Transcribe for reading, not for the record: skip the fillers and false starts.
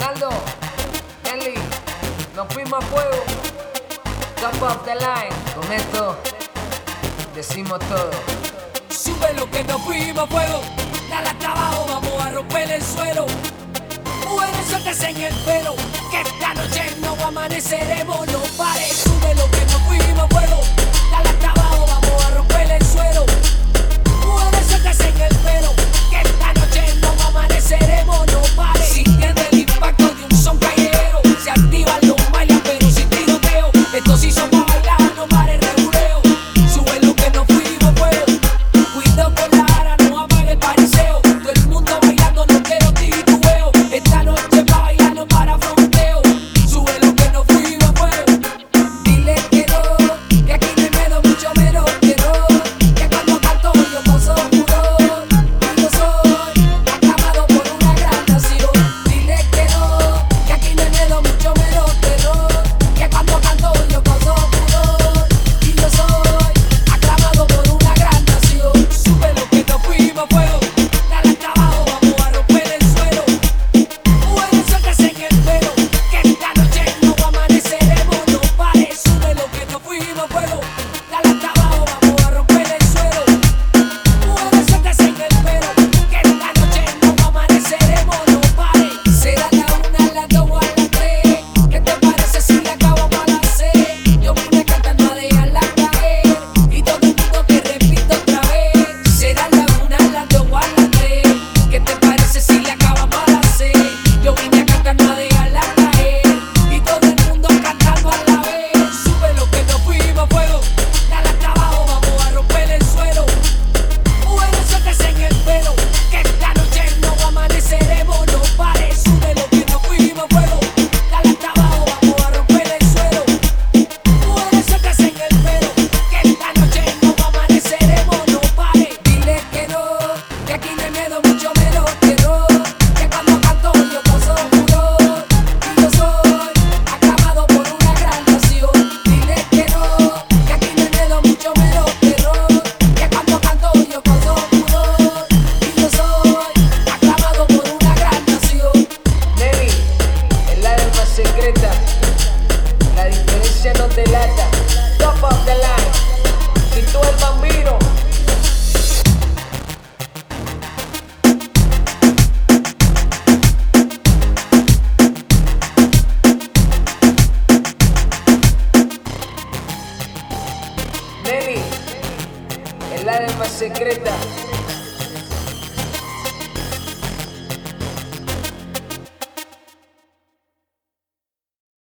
Ronaldo, Eli, nos fuimos a fuego. Top of the line. Con esto decimos todo. Sube lo que nos fuimos a fuego. Dale hasta abajo, vamos a romper el suelo. Mujeres sueltas en el pelo, que esta noche no amaneceremos, no pares. Sube lo que nos fuimos a fuego. Dale hasta abajo, vamos a romper el suelo. Mujeres sueltas en el pelo, que esta noche no amaneceremos, no pares. Sintiendo el impacto de un son callejero, se activan los bailes pero sin tiroteo. Estos sí son para bailar, no pares reguleo. Sube lo que nos fuimos a fuego. Cuidado con la ara, no apague el pariseo. Todo el mundo bailando, no quiero titubeo. Esta noche pa' bailar, no para fronteo. Sube lo que nos fuimos a fuego. Dile que no, que aquí no hay miedo, mucho menos que no. Que cuando canto yo gozo furor. Y yo soy aclamado por una gran nación. Dile que no, que aquí no hay miedo, mucho menos que no. Que cuando canto yo gozo furor. Y yo soy aclamado por una gran nación. Sube lo que nos fuimos a fuego. Dale hasta abajo, vamos a romper el suelo. Mujeres sueltas en el pelo, que esta noche no amaneceremos, no pares. Sube lo que nos fuimos a fuego. Dale hasta abajo, vamos a romper el suelo. Mujeres sueltas en el pelo, que esta noche no amaneceremos, no pares. Será la 1, la 2 o la 3. ¿Qué te parece si le acabamos a las 6? Yo vine cantando a dejarla caer, y todo el mundo te repito otra vez. Será la 1, la 2 o la 3. ¿Qué te parece si le acabamos a las 6? Yo vine cantando a dejarla caer, y todo el mundo cantando a la vez. Sube lo que nos fuimos a fuego. Dale hasta abajo, vamos a romper el suelo. Mujeres sueltas en el pelo, que esta noche no amaneceremos, no pares. Sube lo que nos fuimos a fuego. Dale hasta abajo, vamos a romper el suelo. Mujeres sueltas en el pelo, que esta noche no amaneceremos, no pares. Dile que no, que aquí no hay miedo, mucho menos que no. Que cuando canto yo gozo furor. Y yo soy aclamado por una gran nación. Dile que no, que aquí no hay miedo, mucho menos que no. Que cuando canto yo gozo furor. Y yo soy aclamado por una gran nación. Nelly, es la alma secreta. La diferencia no te lata. Top of the line. Y tú el bambino. Nelly, es la alma secreta.